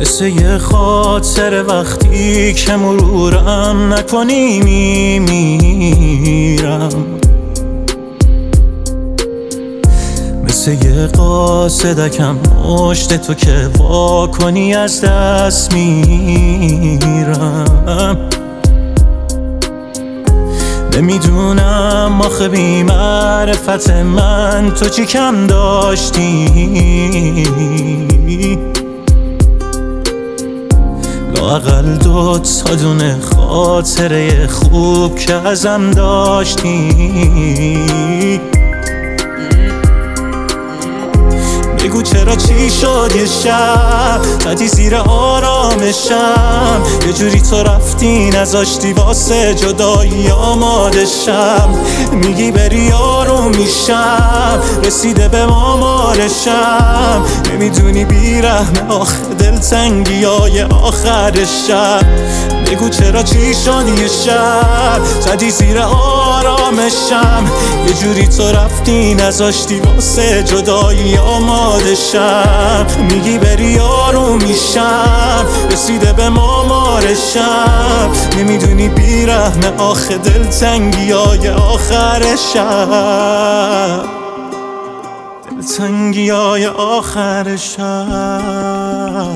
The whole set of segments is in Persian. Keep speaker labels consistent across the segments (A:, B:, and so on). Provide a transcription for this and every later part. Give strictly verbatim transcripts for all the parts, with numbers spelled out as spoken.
A: مثل یه خاطر وقتی که مرورم نکنی میمیرم، مثل یه قاصدکم مشت تو که وا کنی از دست میرم. نمیدونم آخه بی معرفت من تو چی کم داشتی، لااقل دو تا دونه خاطره خوب که ازم داشتی. بگو چرا چی شد یه شب زدی زیر آرامشم، یه جوری تو رفتی نذاشتی واسه جدایی آماده شم. میگی بری آروم میشم، رسیده به آمارشم، نمیدونی بیرحم آخه دلتنگی های آخر شب. بگو چرا چی شد یه شب زدی زیر آرامشم، یه جوری تو رفتی نذاشتی واسه جدایی آماده شم. میگی بری آروم میشم، رسیده به آمارشم، نمیدونی بیرحم آخه دلتنگی های آخر شب، دلتنگی های آخر شب.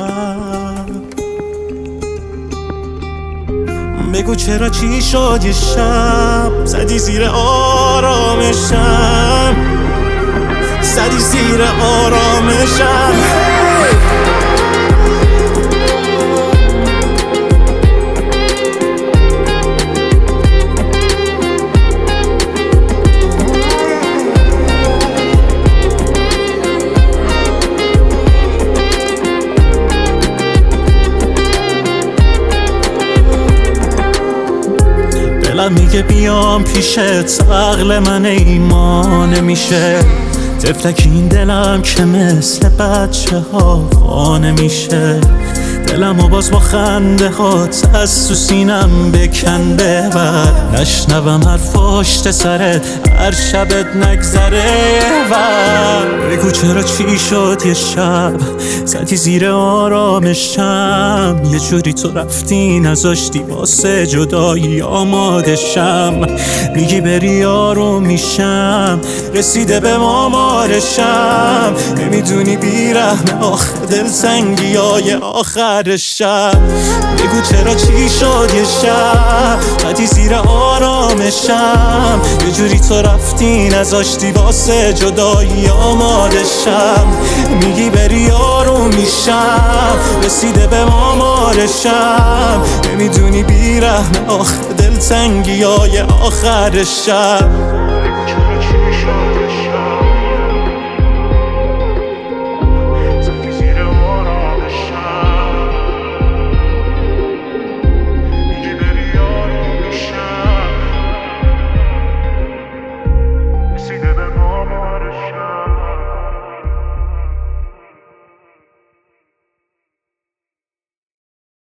A: بگو چرا چی شد یه شب زدی زیر آرامشم، زدی زیر آرامشم. دلم میگه بیام پیشت، عقل من ایمان نمیشه، طفلک این دلم که مثل بچه ها خانه میشه. دلم و باز با خنده هات از تو سینم بکن ببر، نشنوم حرف پشت سرت هر شبت نگذره ور. بگو چرا چی شد یه شب زدی زیر آرامشم، یه جوری تو رفتی نذاشتی واسه جدایی آماده شم. میگی بری آروم میشم، رسیده به آمارشم، نمیدونی بیرحم آخه دلتنگی های آخر شب. بگو چرا چی شد یه شب زدی زیر آرامشم، یه جوری تو رفتی نذاشتی واسه جدایی آماده شم. میگی بری آروم میشم، رسیده به آمارشم، نمیدونی بیرحم آخه دلتنگی های آخر شب.